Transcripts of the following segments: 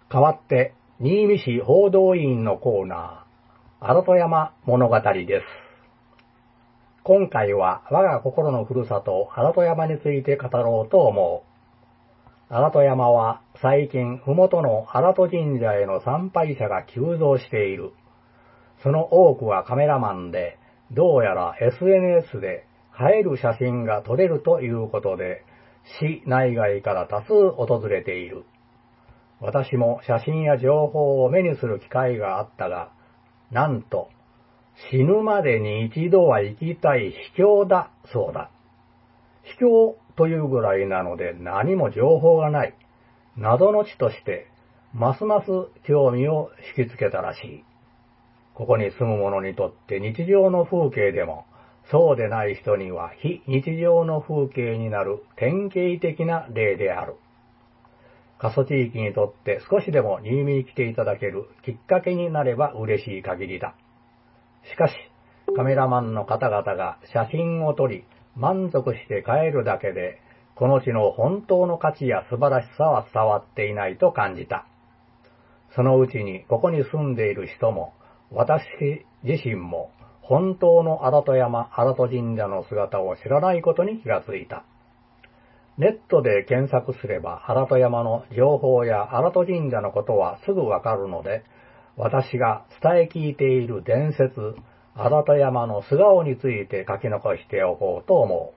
代わって、新見市報道員のコーナー、荒戸山物語です。今回は我が心のふるさと、荒戸山について語ろうと思う。荒戸山は最近、ふもとの荒戸神社への参拝者が急増している。その多くはカメラマンで、どうやら SNS で映える写真が撮れるということで、市内外から多数訪れている。私も写真や情報を目にする機会があったが、なんと、死ぬまでに一度は行きたい秘境だそうだ。秘境というぐらいなので何も情報がない。謎の地として、ますます興味を引きつけたらしい。ここに住む者にとって日常の風景でも、そうでない人には非日常の風景になる典型的な例である。過疎地域にとって少しでも新見に来ていただけるきっかけになれば嬉しい限りだ。しかし、カメラマンの方々が写真を撮り、満足して帰るだけで、この地の本当の価値や素晴らしさは伝わっていないと感じた。そのうちにここに住んでいる人も、私自身も本当の荒戸山、荒戸神社の姿を知らないことに気がついた。ネットで検索すれば荒戸山の情報や荒戸神社のことはすぐわかるので、私が伝え聞いている伝説、荒戸山の素顔について書き残しておこうと思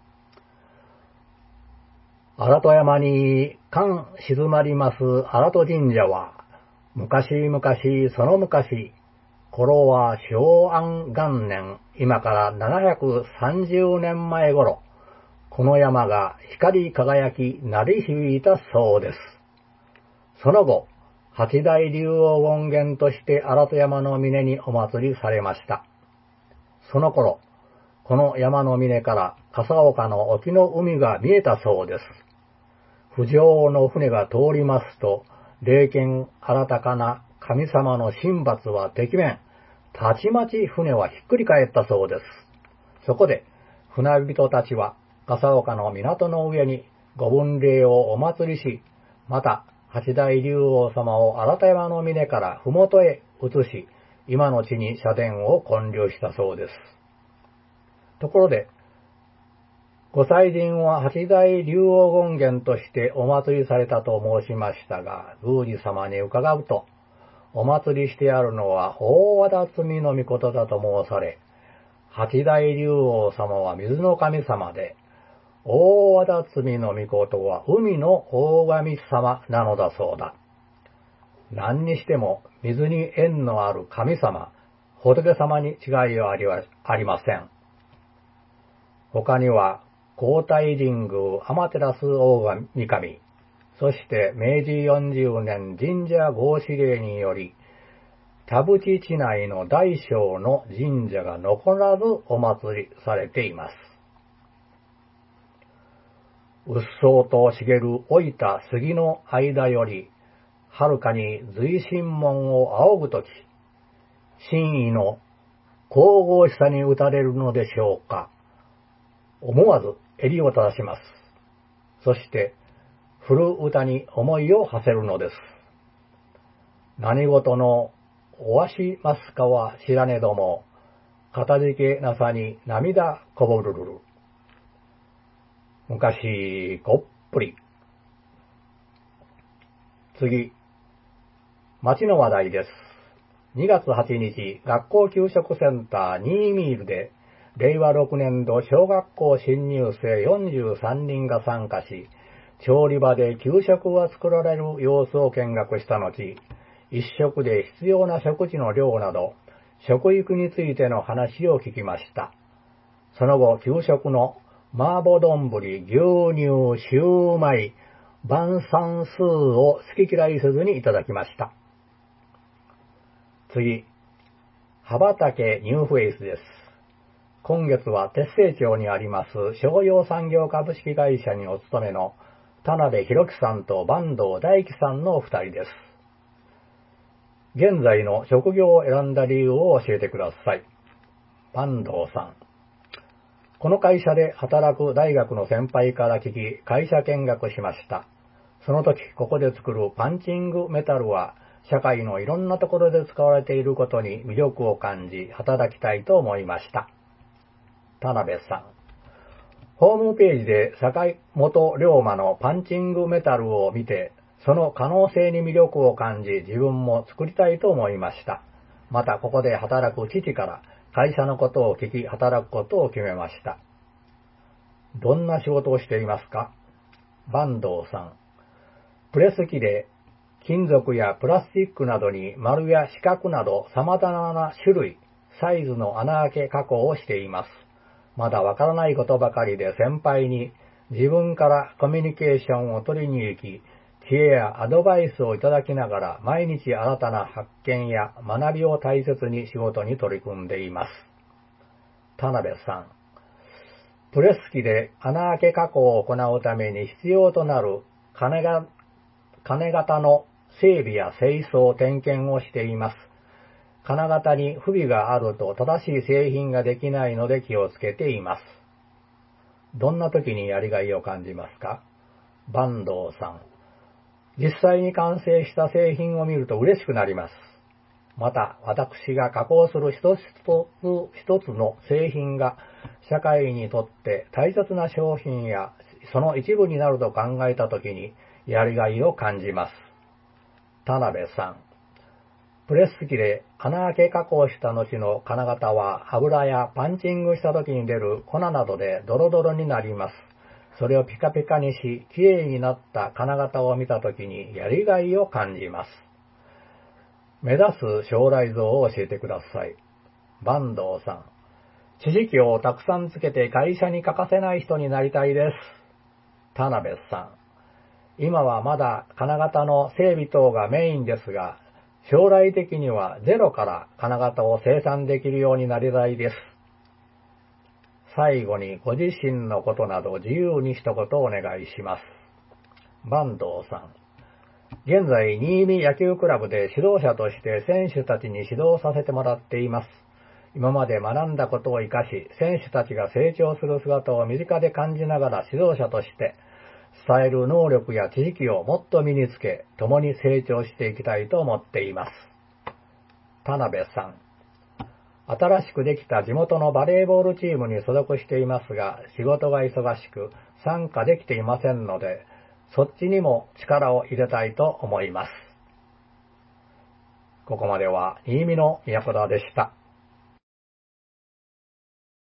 う。荒戸山に間静まります荒戸神社は、昔々その昔、頃は昭安元年、今から730年前頃、この山が光り輝き鳴り響いたそうです。その後、八大竜王権現として荒戸山の峰にお祭りされました。その頃、この山の峰から笠岡の沖の海が見えたそうです。不浄の船が通りますと、霊剣新たかな神様の神罰はてきめん、たちまち船はひっくり返ったそうです。そこで、船人たちは笠岡の港の上に御分霊をお祭りし、また八大竜王様を荒戸山の峰からふもとへ移し、今の地に社殿を建立したそうです。ところで、ご祭神は八大竜王権現としてお祭りされたと申しましたが、宮司様に伺うと、お祭りしてあるのは大和田摘の御事だと申され、八大竜王様は水の神様で、大和田摘の御事は海の大神様なのだそうだ。何にしても水に縁のある神様、仏様に違いはありません。他には、高泰神宮天照大神、そして明治40年神社合祀令により、田淵地内の大小の神社が残らずお祭りされています。うっそうと茂る老いた杉の間より、はるかに随神門を仰ぐとき、真意の神々しさに打たれるのでしょうか。思わず襟を正します。そして、古歌に思いを馳せるのです。何事のおわしますかは知らねども、かたじけなさに涙こぼるる。昔こっぷり。次、町の話題です。2月8日、学校給食センターニーミールで、令和6年度小学校新入生43人が参加し、調理場で給食が作られる様子を見学した後、一食で必要な食事の量など、食育についての話を聞きました。その後、給食の麻婆丼、牛乳、シューマイ、晩餐数を好き嫌いせずにいただきました。次、羽ばたけニューフェイスです。今月は鉄星町にあります商用産業株式会社にお勤めの田辺博樹さんと坂東大樹さんのお二人です。現在の職業を選んだ理由を教えてください。坂東さん。この会社で働く大学の先輩から聞き、会社見学しました。 その時ここで作るパンチングメタルは社会のいろんなところで使われていることに魅力を感じ働きたいと思いました。田辺さん。ホームページで坂本龍馬のパンチングメタルを見て、その可能性に魅力を感じ自分も作りたいと思いました。またここで働く父から会社のことを聞き働くことを決めました。どんな仕事をしていますか？坂東さん。プレス機で金属やプラスチックなどに丸や四角など様々な種類、サイズの穴あけ加工をしています。まだわからないことばかりで先輩に自分からコミュニケーションを取りに行き、知恵やアドバイスをいただきながら毎日新たな発見や学びを大切に仕事に取り組んでいます。田辺さん。プレス機で穴あけ加工を行うために必要となる金型の整備や清掃、点検をしています。金型に不備があると正しい製品ができないので気をつけています。どんな時にやりがいを感じますか？坂東さん。実際に完成した製品を見ると嬉しくなります。また、私が加工する一つ一つの製品が社会にとって大切な商品やその一部になると考えたときにやりがいを感じます。田辺さん。プレス機で穴あけ加工した後の金型は油やパンチングした時に出る粉などでドロドロになります。それをピカピカにし、きれいになった金型を見た時にやりがいを感じます。目指す将来像を教えてください。坂東さん。知識をたくさんつけて会社に欠かせない人になりたいです。田辺さん。今はまだ金型の整備等がメインですが、将来的にはゼロから金型を生産できるようになりたいです。最後にご自身のことなど自由に一言お願いします。坂東さん。現在、新見野球クラブで指導者として選手たちに指導させてもらっています。今まで学んだことを活かし、選手たちが成長する姿を身近で感じながら指導者として伝える能力や知識をもっと身につけ、共に成長していきたいと思っています。田辺さん。新しくできた地元のバレーボールチームに所属していますが、仕事が忙しく参加できていませんので、そっちにも力を入れたいと思います。ここまでは新見の都田でした。